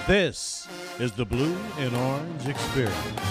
This is the Blue and Orange Experience,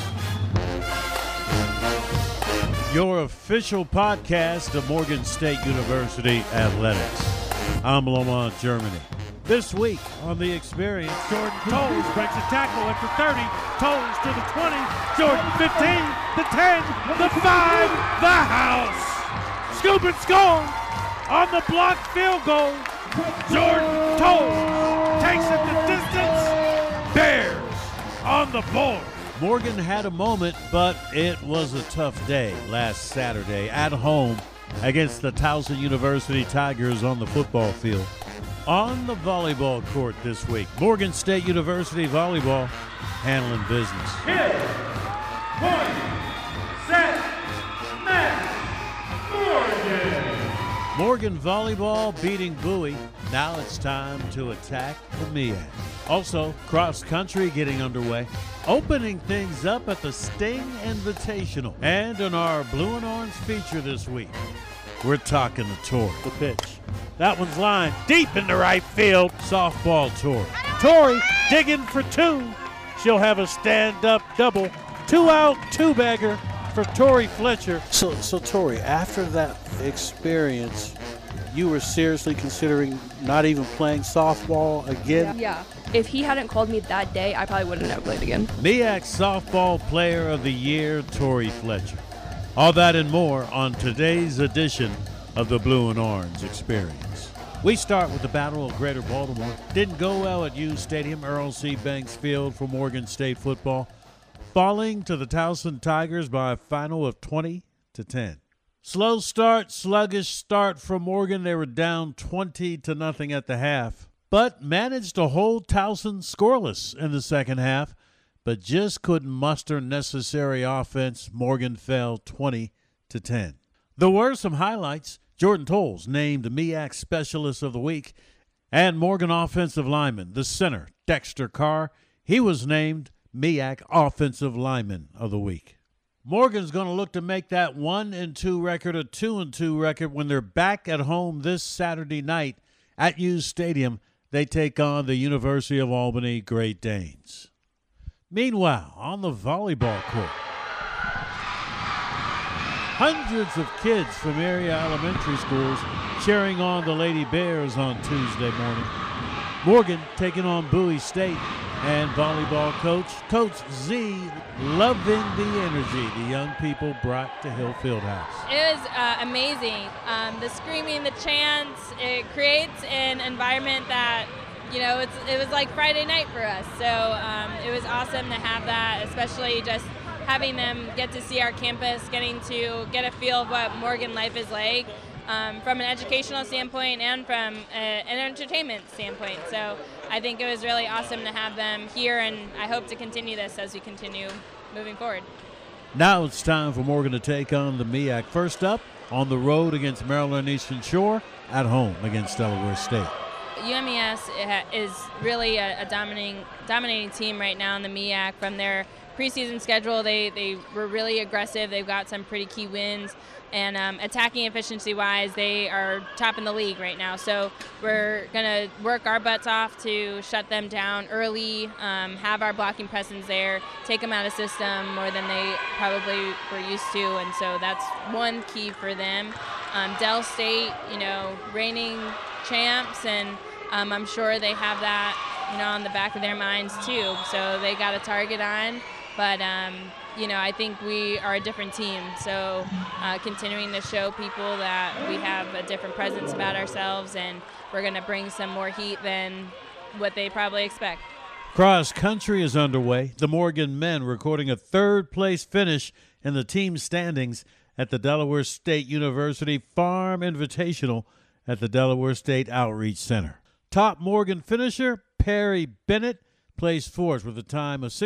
your official podcast of Morgan State University Athletics. I'm Lamont, Germany. This week on The Experience, Jordan Toles breaks a tackle at the 30, Toles to the 20, Jordan 15, the 10, the 5, the house. Scoop and score on the blocked field goal. Jordan Toles takes it the distance. Bears on the board. Morgan had a moment, but it was a tough day last Saturday at home against the Towson University Tigers on the football field. On the volleyball court this week, Morgan State University volleyball handling business. Hit, point, set, match, Morgan. Morgan volleyball beating Bowie. Now it's time to attack the MEAC. Also, cross country getting underway. Opening things up at the Sting Invitational. And in our Blue and Orange feature this week, we're talking the Tori. The pitch. That one's lined deep into right field. Softball Tori. Tori digging for two. She'll have a stand-up double. 2-out, 2-bagger for Tori Fletcher. So Tori, after that experience, you were seriously considering not even playing softball again? Yeah. If he hadn't called me that day, I probably wouldn't have played again. MEAC Softball Player of the Year, Tori Fletcher. All that and more on today's edition of the Blue and Orange Experience. We start with the Battle of Greater Baltimore. Didn't go well at U Stadium, Earl C. Banks Field for Morgan State football, falling to the Towson Tigers by a final of 20-10. Slow start, sluggish start for Morgan. They were down 20-0 at the half, but managed to hold Towson scoreless in the second half, but just couldn't muster necessary offense. Morgan fell 20-10. There were some highlights. Jordan Toles named the MEAC Specialist of the Week, and Morgan offensive lineman, the center, Dexter Carr, he was named MEAC Offensive Lineman of the Week. Morgan's going to look to make that 1-2 record a 2-2 record when they're back at home this Saturday night at U Stadium. They take on the University of Albany Great Danes. Meanwhile, on the volleyball court, hundreds of kids from area elementary schools cheering on the Lady Bears on Tuesday morning. Morgan taking on Bowie State, and volleyball Coach Z, loving the energy the young people brought to Hill Fieldhouse. It was amazing. The screaming, the chants, it creates an environment that, you know, it was like Friday night for us. So it was awesome to have that, especially just having them get to see our campus, getting to get a feel of what Morgan life is like from an educational standpoint and from an entertainment standpoint. So I think it was really awesome to have them here, and I hope to continue this as we continue moving forward. Now it's time for Morgan to take on the MEAC. First up, on the road against Maryland Eastern Shore, at home against Delaware State. UMES is really a dominating team right now in the MEAC. From their preseason schedule, they were really aggressive. They've got some pretty key wins, and attacking efficiency-wise, they are top in the league right now. So we're going to work our butts off to shut them down early, have our blocking presence there, take them out of system more than they probably were used to, and so that's one key for them. Del State, reigning champs, and I'm sure they have that, on the back of their minds too. So they got a target on, but I think we are a different team. So continuing to show people that we have a different presence about ourselves, and we're going to bring some more heat than what they probably expect. Cross country is underway. The Morgan men recording a third-place finish in the team standings at the Delaware State University Farm Invitational at the Delaware State Outreach Center. Top Morgan finisher, Perry Bennett, placed fourth with a time of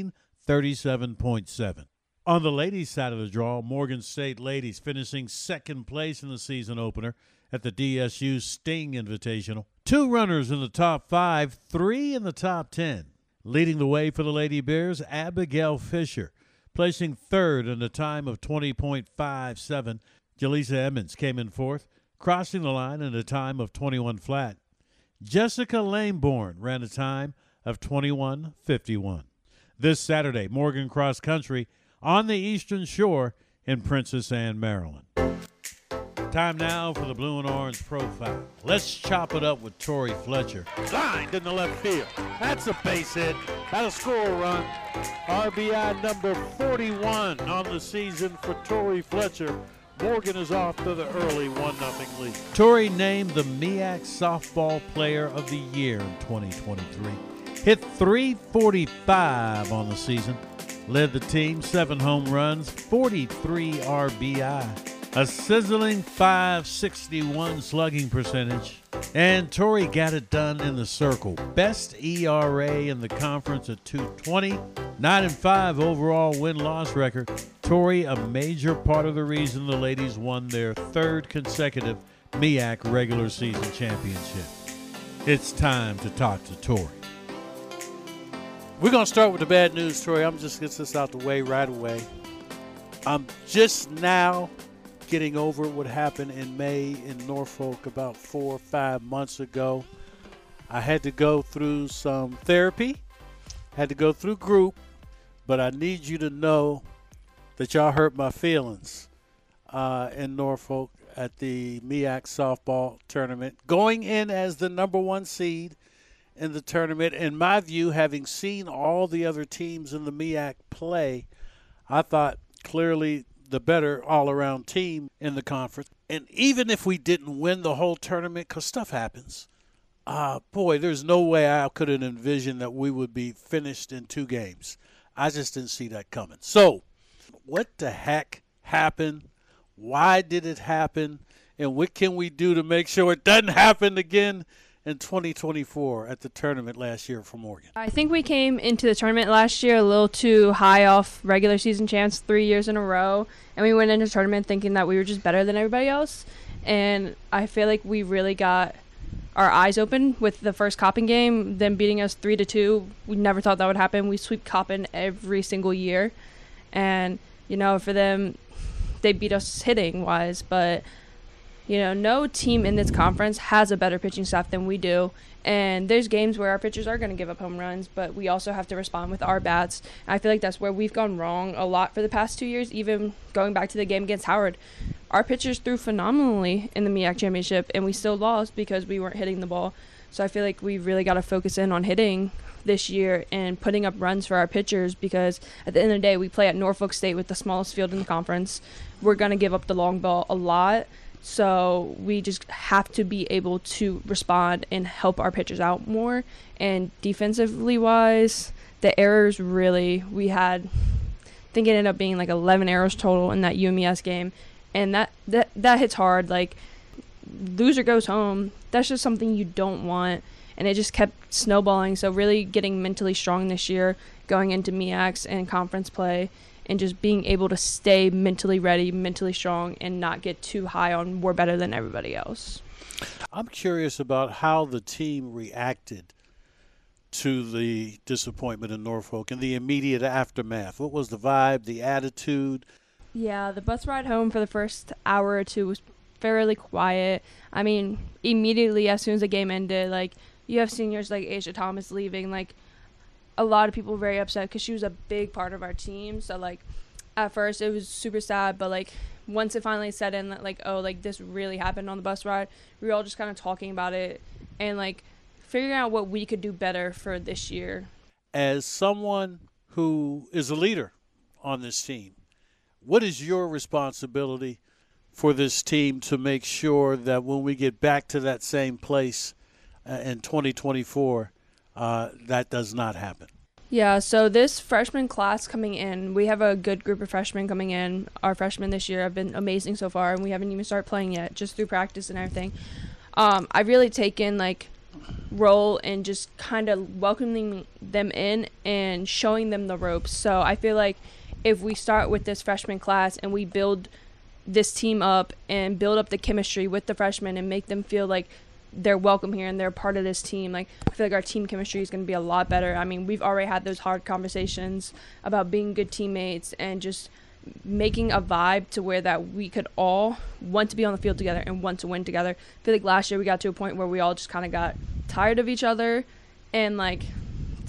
16:37.7. On the ladies' side of the draw, Morgan State ladies finishing second place in the season opener at the DSU Sting Invitational. 2 runners in the top 5, 3 in the top 10. Leading the way for the Lady Bears, Abigail Fisher, placing third in a time of 20.57. Jaleesa Emmons came in fourth, crossing the line in a time of 21 flat. Jessica Laneborn ran a time of 21-51. This Saturday, Morgan Cross Country on the Eastern Shore in Princess Anne, Maryland. Time now for the Blue and Orange Profile. Let's chop it up with Tory Fletcher. Lined in the left field. That's a base hit. That'll score a run. RBI number 41 on the season for Tory Fletcher. Morgan is off to the early 1-0 lead. Tory named the MEAC Softball Player of the Year in 2023. Hit .345 on the season. Led the team 7 home runs, 43 RBI. A sizzling .561 slugging percentage. And Tory got it done in the circle. Best ERA in the conference at 2.20. 9-5 overall win-loss record. Tory, a major part of the reason the ladies won their 3rd consecutive MEAC regular season championship. It's time to talk to Tory. We're going to start with the bad news, Troy. I'm just going to get this out the way right away. I'm just now getting over what happened in May in Norfolk about 4 or 5 months ago. I had to go through some therapy, had to go through group, but I need you to know that y'all hurt my feelings in Norfolk at the MEAC softball tournament. Going in as the number 1 seed in the tournament, in my view, having seen all the other teams in the MEAC play, I thought clearly the better all-around team in the conference. And even if we didn't win the whole tournament, because stuff happens, there's no way I could have envisioned that we would be finished in 2 games. I just didn't see that coming. So what the heck happened? Why did it happen? And what can we do to make sure it doesn't happen again in 2024 at the tournament last year for Morgan? I think we came into the tournament last year a little too high off regular season champs 3 years in a row, and we went into the tournament thinking that we were just better than everybody else. And I feel like we really got our eyes open with the first Coppin game, them beating us 3-2. We never thought that would happen. We sweep Coppin every single year, and for them, they beat us hitting wise, but no team in this conference has a better pitching staff than we do. And there's games where our pitchers are going to give up home runs, but we also have to respond with our bats. And I feel like that's where we've gone wrong a lot for the past 2 years, even going back to the game against Howard. Our pitchers threw phenomenally in the MEAC championship, and we still lost because we weren't hitting the ball. So I feel like we really got to focus in on hitting this year and putting up runs for our pitchers, because at the end of the day, we play at Norfolk State with the smallest field in the conference. We're going to give up the long ball a lot. So we just have to be able to respond and help our pitchers out more. And defensively wise, the errors we had, I think it ended up being like 11 errors total in that UMES game. And that hits hard. Like, loser goes home. That's just something you don't want. And it just kept snowballing. So really getting mentally strong this year, going into MEACs and conference play, and just being able to stay mentally ready, mentally strong, and not get too high on we're better than everybody else. I'm curious about how the team reacted to the disappointment in Norfolk and the immediate aftermath. What was the vibe, the attitude? Yeah, the bus ride home for the first hour or two was fairly quiet. I mean, immediately as soon as the game ended, like, you have seniors like Asia Thomas leaving, like, a lot of people were very upset because she was a big part of our team. So, like, at first it was super sad, but, like, once it finally set in that, like, oh, like, this really happened on the bus ride, we were all just kind of talking about it and, like, figuring out what we could do better for this year. As someone who is a leader on this team, what is your responsibility for this team to make sure that when we get back to that same place in 2024, that does not happen? Yeah, so this freshman class coming in, we have a good group of freshmen coming in. Our freshmen this year have been amazing so far, and we haven't even started playing yet, just through practice and everything. I've really taken, like, role in just kind of welcoming them in and showing them the ropes. So I feel like if we start with this freshman class and we build this team up and build up the chemistry with the freshmen and make them feel like they're welcome here and they're part of this team, like, I feel like our team chemistry is going to be a lot better. I mean, we've already had those hard conversations about being good teammates and just making a vibe to where that we could all want to be on the field together and want to win together. I feel like last year we got to a point where we all just kind of got tired of each other and, like,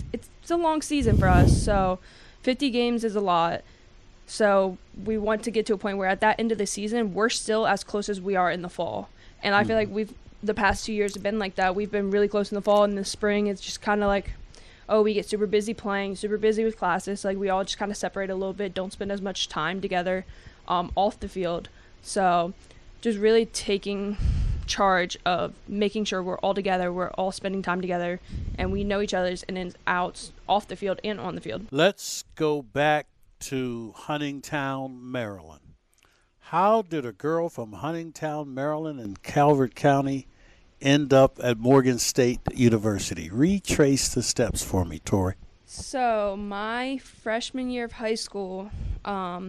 it's a long season for us. So 50 games is a lot. So we want to get to a point where at that end of the season, we're still as close as we are in the fall. And I feel like the past 2 years have been like that. We've been really close in the fall, and the spring it's just kind of like, oh, we get super busy playing, super busy with classes. Like we all just kind of separate a little bit, don't spend as much time together off the field. So just really taking charge of making sure we're all together, we're all spending time together, and we know each other's in and outs off the field and on the field. Let's go back to Huntingtown, Maryland. How did a girl from Huntingtown, Maryland and Calvert County end up at Morgan State University? Retrace the steps for me, Tori. So my freshman year of high school, I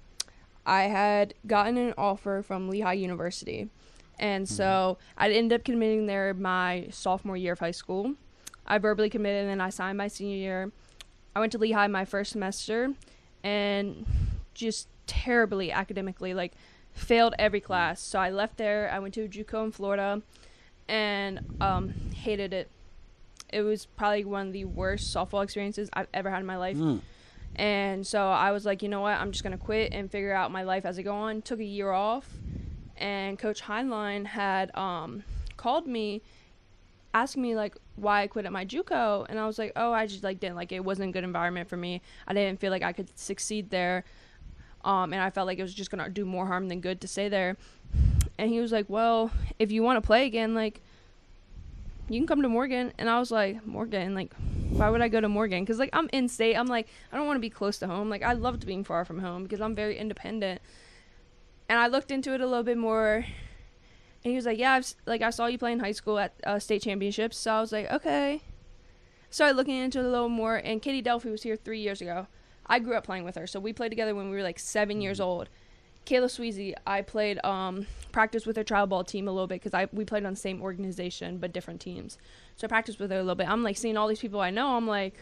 had gotten an offer from Lehigh University. And so I ended up committing there my sophomore year of high school. I verbally committed, and then I signed my senior year. I went to Lehigh my first semester and just terribly academically, like failed every class. So I left there. I went to JUCO in Florida and hated it. It was probably one of the worst softball experiences I've ever had in my life. And so I was like, you know what, I'm just going to quit and figure out my life as I go on. Took a year off, and Coach Heinlein had called me asking me like why I quit at my JUCO, and I was like, oh, I just like didn't like it. It wasn't a good environment for me. I didn't feel like I could succeed there, and I felt like it was just gonna do more harm than good to stay there. And he was like, well, if you want to play again, like you can come to Morgan. And I was like, Morgan, like why would I go to Morgan? Because like I'm in state. I'm like, I don't want to be close to home. Like I loved being far from home because I'm very independent. And I looked into it a little bit more. And he was like, yeah, I saw you play in high school at state championships. So I was like, okay. Started looking into it a little more. And Katie Delphi was here 3 years ago. I grew up playing with her. So we played together when we were like 7 years old. Kayla Sweezy, I played practice with her trial ball team a little bit because we played on the same organization but different teams. So I practiced with her a little bit. I'm like seeing all these people I know. I'm like,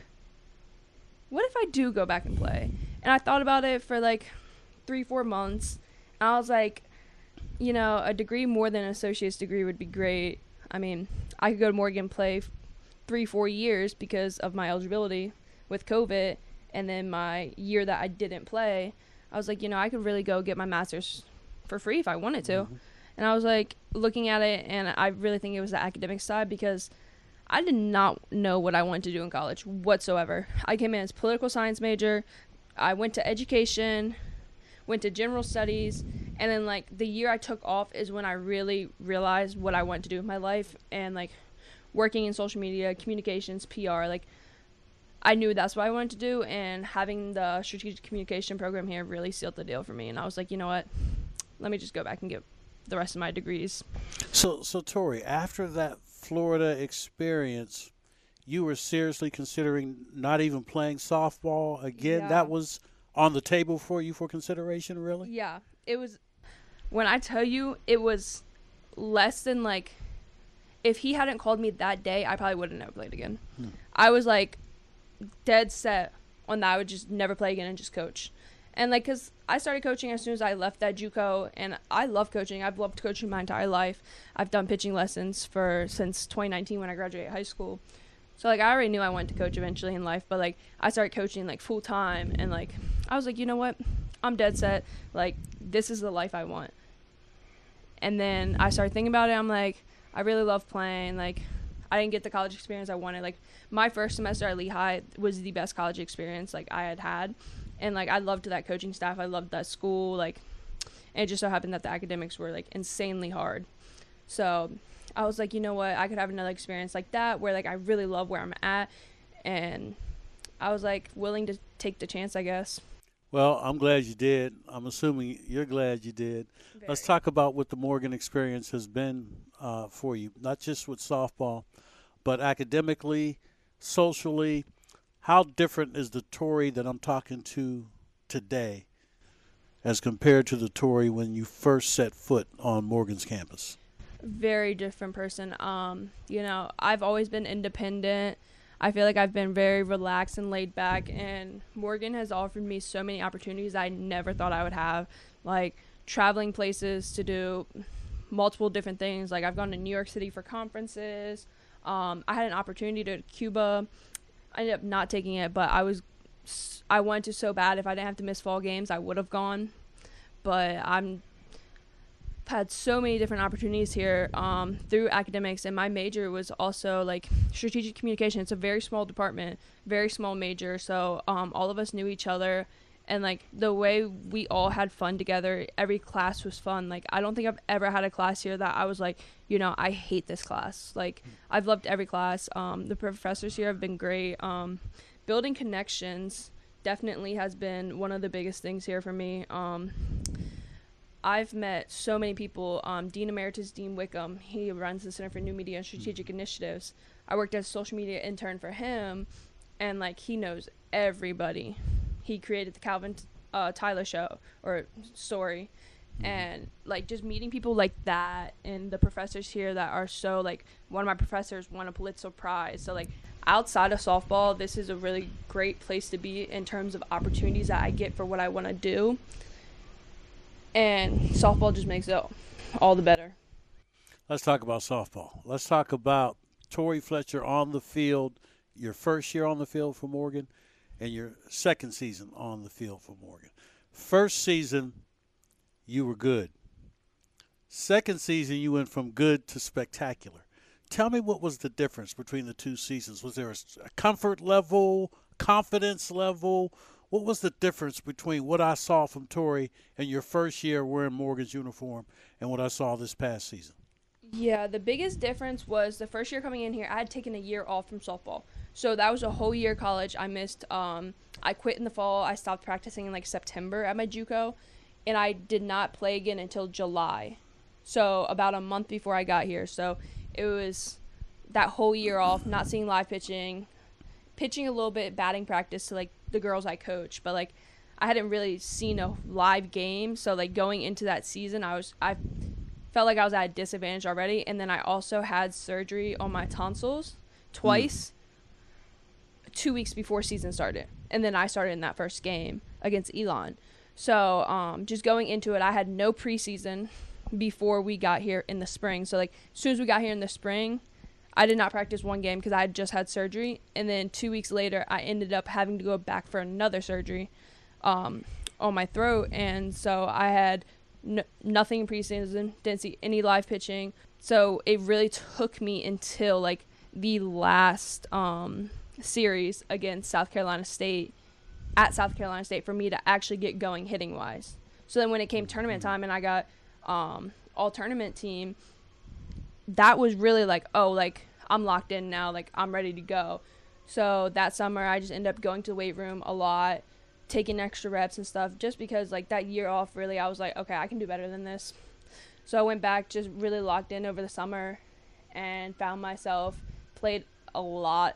what if I do go back and play? And I thought about it for like 3-4 months. And I was like, you know, a degree more than an associate's degree would be great. I mean, I could go to Morgan and play 3-4 years because of my eligibility with COVID, and then my year that I didn't play, I was like, you know, I could really go get my master's for free if I wanted to. And I was like looking at it, and I really think it was the academic side because I did not know what I wanted to do in college whatsoever. I came in as political science major. I went to education, went to general studies, and then like the year I took off is when I really realized what I wanted to do with my life, and like working in social media, communications, PR, like I knew that's what I wanted to do, and having the strategic communication program here really sealed the deal for me. And I was like, you know what, let me just go back and get the rest of my degrees. So Tori, after that Florida experience, you were seriously considering not even playing softball again? Yeah. That was on the table for you for consideration, really? Yeah, it was. When I tell you, it was less than like, if he hadn't called me that day, I probably would have never played again. I was like dead set on that I would just never play again and just coach. And like, cause I started coaching as soon as I left that JUCO, and I love coaching. I've loved coaching my entire life. I've done pitching lessons since 2019 when I graduated high school. So like I already knew I wanted to coach eventually in life, but like I started coaching like full time, and like I was like, you know what, I'm dead set. Like this is the life I want. And then I started thinking about it. I'm like, I really love playing. Like I didn't get the college experience I wanted. Like my first semester at Lehigh was the best college experience like I had. And like I loved that coaching staff. I loved that school. Like, and it just so happened that the academics were like insanely hard. So I was like, you know what, I could have another experience like that where like I really love where I'm at, and I was like willing to take the chance, I guess. Well, I'm glad you did. I'm assuming you're glad you did. Very. Let's talk about what the Morgan experience has been for you, not just with softball, but academically, socially. How different is the Tori that I'm talking to today as compared to the Tori when you first set foot on Morgan's campus? Very different person. You know, I've always been independent. I feel like I've been very relaxed and laid back, and Morgan has offered me so many opportunities I never thought I would have, like traveling places to do multiple different things. Like I've gone to New York City for conferences. I had an opportunity to go to Cuba, I ended up not taking it, but I wanted to so bad. If I didn't have to miss fall games, I would have gone. But I've had so many different opportunities here through academics, and my major was also like strategic communication. It's a very small department, very small major, so all of us knew each other, and like the way we all had fun together, every class was fun. Like I don't think I've ever had a class here that I was like, you know, I hate this class. Like I've loved every class. The professors here have been great. Building connections definitely has been one of the biggest things here for me. I've met so many people. Dean Emeritus Dean Wickham, he runs the Center for New Media and Strategic Initiatives. I worked as a social media intern for him, and like he knows everybody. He created the Calvin Tyler show or story, and like just meeting people like that, and the professors here that are so like, one of my professors won a Pulitzer Prize. So like outside of softball, this is a really great place to be in terms of opportunities that I get for what I want to do. And softball just makes it all the better. Let's talk about softball. Let's talk about Tori Fletcher on the field, your first year on the field for Morgan, and your second season on the field for Morgan. First season, you were good. Second season, you went from good to spectacular. Tell me what was the difference between the two seasons. Was there a comfort level, confidence level? What was the difference between what I saw from Tori in your first year wearing Morgan's uniform and what I saw this past season? Yeah, the biggest difference was the first year coming in here, I had taken a year off from softball. So that was a whole year of college. I missed, I quit in the fall. I stopped practicing in like September at my JUCO, and I did not play again until July. So about a month before I got here. So it was that whole year off, not seeing live pitching a little bit, batting practice to like the girls I coach, but like I hadn't really seen a live game. So like going into that season, I felt like I was at a disadvantage already. And then I also had surgery on my tonsils twice, 2 weeks before season started. And then I started in that first game against Elon. So just going into it, I had no preseason before we got here in the spring. So like as soon as we got here in the spring, I did not practice one game because I had just had surgery. And then 2 weeks later, I ended up having to go back for another surgery on my throat. And so I had nothing in preseason, didn't see any live pitching. So it really took me until like the last series against South Carolina State, at South Carolina State, for me to actually get going hitting wise. So then when it came tournament time and I got all tournament team, that was really like, oh, like I'm locked in now, like I'm ready to go. So that summer I just ended up going to the weight room a lot, taking extra reps and stuff, just because like that year off, really I was like, okay, I can do better than this. So I went back, just really locked in over the summer, and found myself, played a lot.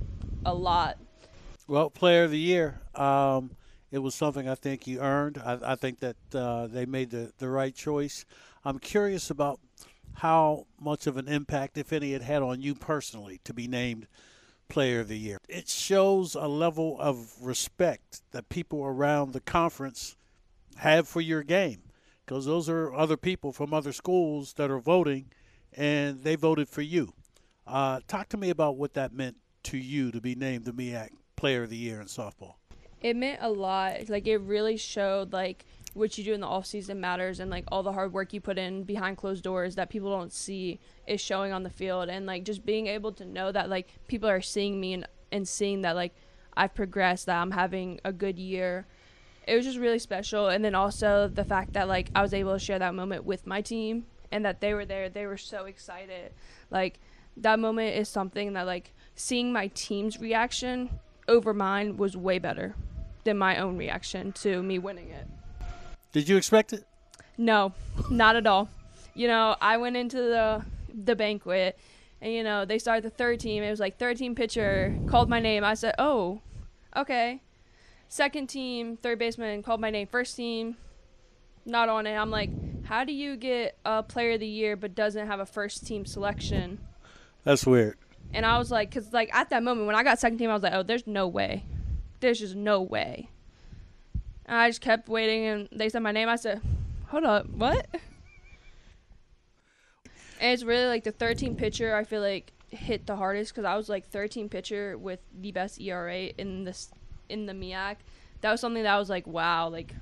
Well, player of the year, it was something I think you earned. I think that they made the right choice. I'm curious about how much of an impact, if any, it had on you personally to be named player of the year. It shows a level of respect that people around the conference have for your game, because those are other people from other schools that are voting, and they voted for you. Talk to me about what that meant to you to be named the MEAC player of the year in softball. It meant a lot. Like it really showed like what you do in the off season matters, and like all the hard work you put in behind closed doors that people don't see is showing on the field. And like just being able to know that like people are seeing me and seeing that like I've progressed, that I'm having a good year, it was just really special. And then also the fact that like I was able to share that moment with my team, and that they were there, they were so excited. Like that moment is something that like seeing my team's reaction over mine was way better than my own reaction to me winning it. Did you expect it? No, not at all. You know, I went into the banquet, and, you know, they started the third team. It was like third team pitcher called my name. I said, oh, okay. Second team, third baseman called my name. First team, not on it. I'm like, how do you get a player of the year but doesn't have a first team selection? That's weird. And I was like, because like at that moment when I got second team, I was like, oh, there's no way. There's just no way. And I just kept waiting, and they said my name. I said, hold up, what? And it's really like the third team pitcher, I feel like hit the hardest because I was like 13 pitcher with the best ERA in the MEAC. That was something that I was like, wow, like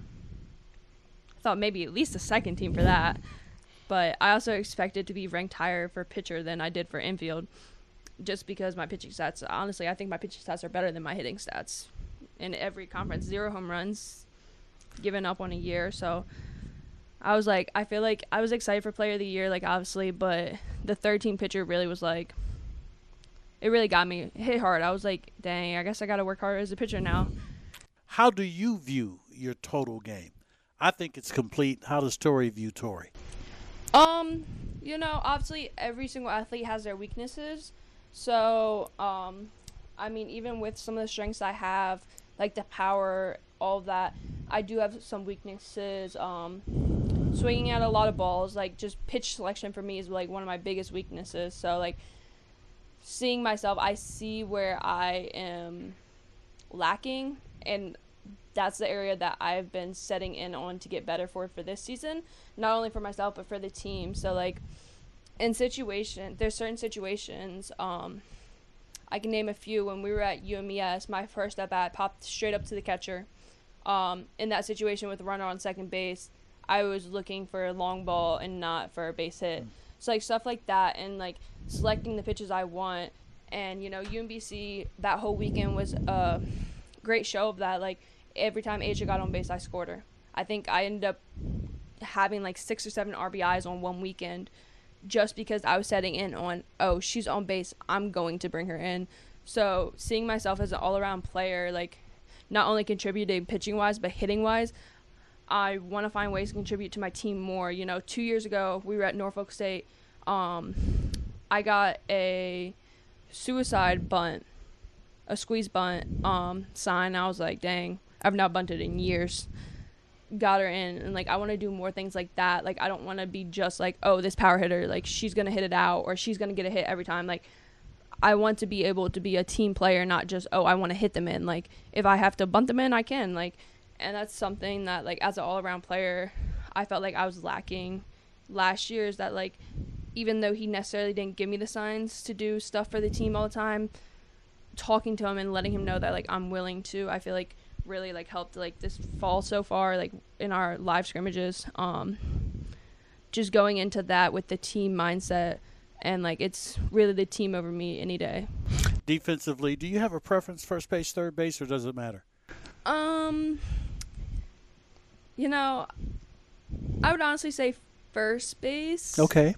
I thought maybe at least a second team for that. But I also expected to be ranked higher for pitcher than I did for infield, just because my pitching stats, honestly, I think my pitching stats are better than my hitting stats in every conference. 0 home runs, given up on a year. So I was like, I feel like I was excited for player of the year, like obviously, but the 13 pitcher really was like, it really got me. It hit hard. I was like, dang, I guess I got to work harder as a pitcher now. How do you view your total game? I think it's complete. How does Tori view Tori? You know, obviously every single athlete has their weaknesses. So, I mean, even with some of the strengths I have, like the power, all of that, I do have some weaknesses. Swinging at a lot of balls, like just pitch selection for me is like one of my biggest weaknesses. So, like, seeing myself, I see where I am lacking, and that's the area that I've been setting in on to get better for this season, not only for myself but for the team. So like there's certain situations, I can name a few. When we were at UMES, my first at bat popped straight up to the catcher. In that situation with the runner on second base, I was looking for a long ball and not for a base hit. So like stuff like that, and like selecting the pitches I want. And you know, UMBC that whole weekend was a great show of that. Like every time Asia got on base, I scored her. I think I ended up having like 6 or 7 RBIs on one weekend just because I was setting in on, oh, she's on base, I'm going to bring her in. So seeing myself as an all-around player, like not only contributing pitching-wise but hitting-wise, I want to find ways to contribute to my team more. You know, 2 years ago, we were at Norfolk State. I got a suicide bunt, a squeeze bunt sign. I was like, dang, I've not bunted in years. Got her in, and like I want to do more things like that. Like I don't want to be just like, oh, this power hitter, like she's gonna hit it out or she's gonna get a hit every time. Like I want to be able to be a team player, not just, oh, I want to hit them in. Like if I have to bunt them in, I can. Like, and that's something that like as an all-around player, I felt like I was lacking last year. Is that like even though he necessarily didn't give me the signs to do stuff for the team all the time, talking to him and letting him know that like I'm willing to, I feel like really like helped like this fall so far, like in our live scrimmages, just going into that with the team mindset, and like it's really the team over me any day. Defensively, do you have a preference, first base, third base, or does it matter? You know, I would honestly say first base. Okay.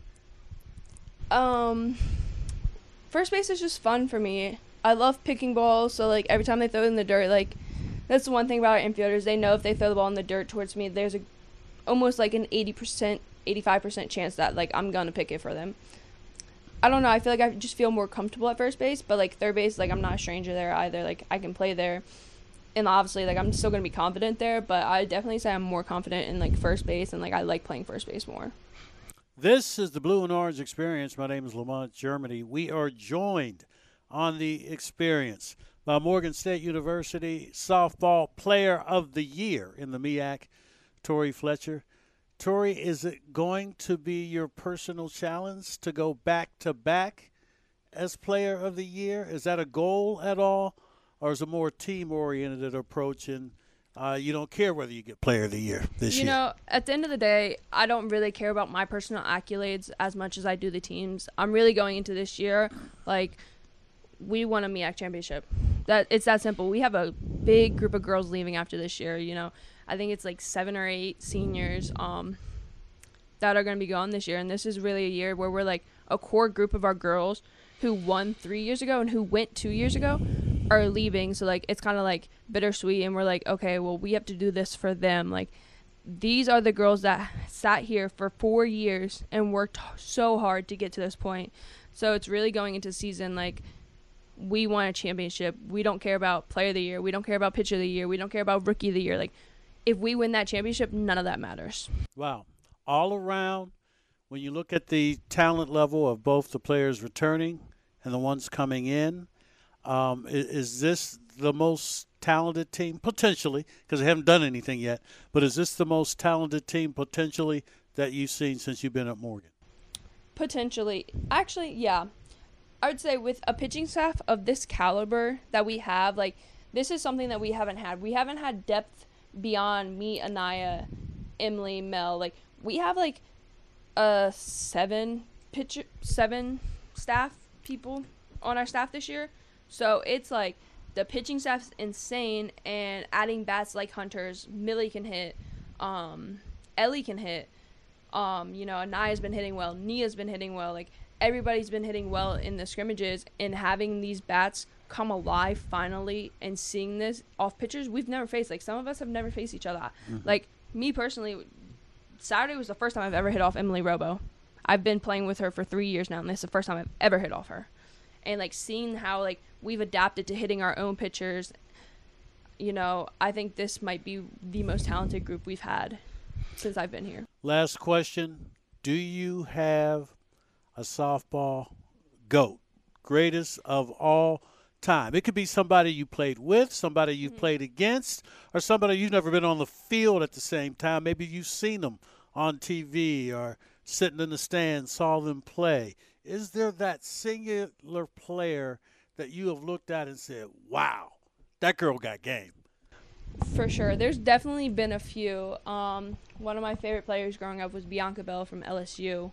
First base is just fun for me. I love picking balls, so like every time they throw it in the dirt, like that's the one thing about our infielders. They know if they throw the ball in the dirt towards me, there's almost like an 80%, 85% chance that like I'm gonna pick it for them. I don't know. I feel like I just feel more comfortable at first base, but like third base, like I'm not a stranger there either. Like I can play there, and obviously like I'm still gonna be confident there. But I definitely say I'm more confident in like first base, and like I like playing first base more. This is the Blue and Orange Experience. My name is Lamont Germany. We are joined on the Experience by Morgan State University softball player of the year in the MEAC, Tori Fletcher. Tori, is it going to be your personal challenge to go back-to-back as player of the year? Is that a goal at all, or is it a more team-oriented approach, and you don't care whether you get player of the year this year? You know, at the end of the day, I don't really care about my personal accolades as much as I do the team's. I'm really going into this year, like, we won a MEAC championship. It's that simple. We have a big group of girls leaving after this year, you know. I think it's like 7 or 8 seniors that are going to be gone this year. And this is really a year where we're like a core group of our girls who won 3 years ago and who went 2 years ago are leaving. So like it's kind of like bittersweet. And we're like, okay, well, we have to do this for them. Like these are the girls that sat here for 4 years and worked so hard to get to this point. So it's really going into season like we won a championship. We don't care about player of the year. We don't care about pitcher of the year. We don't care about rookie of the year. Like if we win that championship, none of that matters. Wow. All around, when you look at the talent level of both the players returning and the ones coming in, is this the most talented team? Potentially, because they haven't done anything yet. But is this the most talented team potentially that you've seen since you've been at Morgan? Potentially. Actually, yeah. I would say with a pitching staff of this caliber that we have, like, this is something that we haven't had. We haven't had depth beyond me, Anaya, Emily, Mel. Like, we have, like, seven staff people on our staff this year. So it's, like, the pitching staff's insane, and adding bats like Hunters, Millie can hit, Ellie can hit, Anaya's been hitting well, Nia's been hitting well, like, everybody's been hitting well in the scrimmages, and having these bats come alive finally and seeing this off pitchers we've never faced. Like, some of us have never faced each other. Like, me personally, Saturday was the first time I've ever hit off Emily Robo. I've been playing with her for 3 years now, and this is the first time I've ever hit off her. And, like, seeing how, like, we've adapted to hitting our own pitchers, I think this might be the most talented group we've had since I've been here. Last question. Do you have a softball GOAT, greatest of all time? It could be somebody you played with, somebody you've played against, or somebody you've never been on the field at the same time. Maybe you've seen them on TV or sitting in the stands, saw them play. Is there that singular player that you have looked at and said, wow, that girl got game? For sure. There's definitely been a few. One of my favorite players growing up was Bianca Bell from LSU.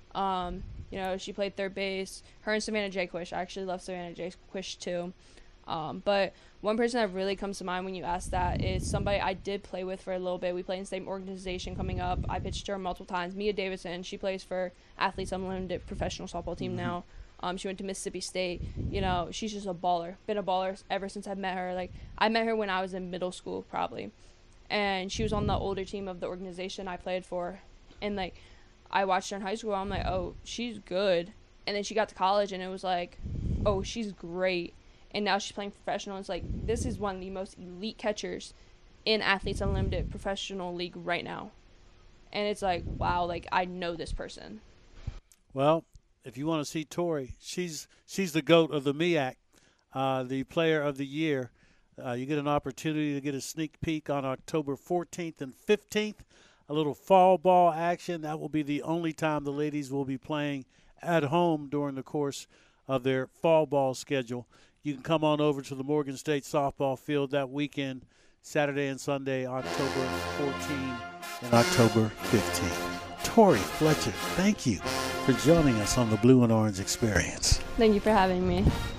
She played third base. Her and Savannah Jaquish. I actually love Savannah Jaquish too. But one person that really comes to mind when you ask that is somebody I did play with for a little bit. We play in the same organization coming up. I pitched to her multiple times. Mia Davidson. She plays for Athletes Unlimited professional softball team now. She went to Mississippi State. She's just a baller. Been a baller ever since I met her. Like, I met her when I was in middle school probably. And she was on the older team of the organization I played for. And, like, I watched her in high school. I'm like, oh, she's good. And then she got to college, and it was like, oh, she's great. And now she's playing professional. It's like, this is one of the most elite catchers in Athletes Unlimited professional league right now. And it's like, wow, like, I know this person. Well, if you want to see Tori, she's the GOAT of the MEAC, the player of the year. You get an opportunity to get a sneak peek on October 14th and 15th. A little fall ball action. That will be the only time the ladies will be playing at home during the course of their fall ball schedule. You can come on over to the Morgan State softball field that weekend, Saturday and Sunday, October 14 and October 15. Tori Fletcher, thank you for joining us on the Blue and Orange Experience. Thank you for having me.